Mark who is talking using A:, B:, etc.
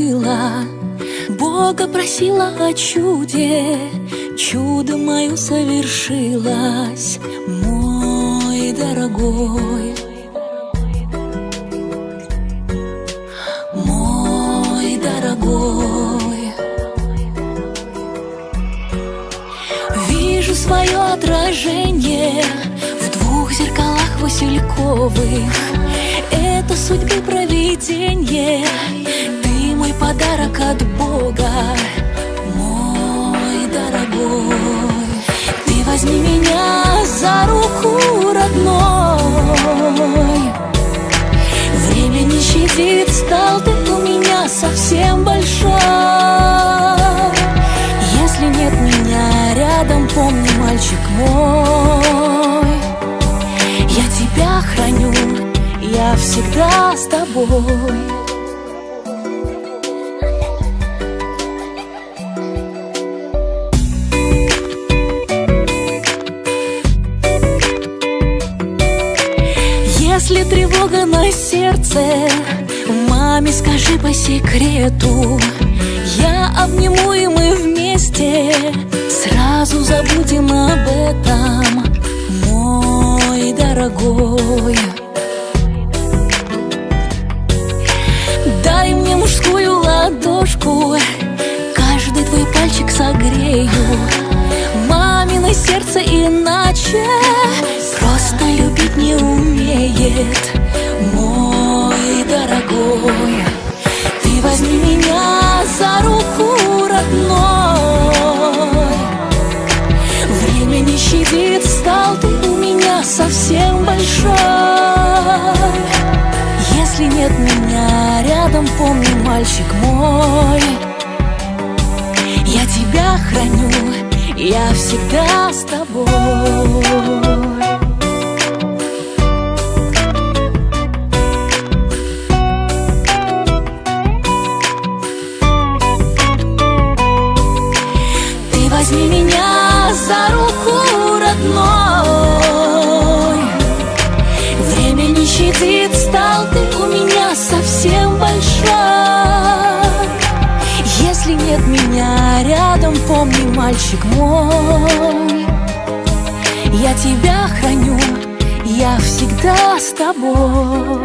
A: жила, Бога просила о чуде, чудо мое совершилось, мой дорогой. Мой дорогой, вижу свое отражение в двух зеркалах васильковых. Это судьбы провидение, ты мой подарок от Бога, мой дорогой. Ты возьми меня за руку, родной. Время не щадит, стал ты у меня совсем большой. Если нет меня рядом, помни, мальчик мой, я тебя храню, я всегда с тобой. Если тревога на сердце, маме скажи по секрету, я обниму, и мы вместе сразу забудем об этом, мой дорогой. Дай мне мужскую ладошку, каждый твой пальчик согрею. Мамино сердце иначе просто любить не умеет, мой дорогой. Ты возьми меня за руку, родной. Время не щадит, стал ты у меня совсем большой. Если нет меня рядом, помни, мальчик мой, я тебя храню, я всегда с тобой. Ты возьми меня за руку, родной. Время не щадит, стал ты у меня совсем большой. Если нет меня рядом, помни, мальчик мой, я тебя храню, я всегда с тобой.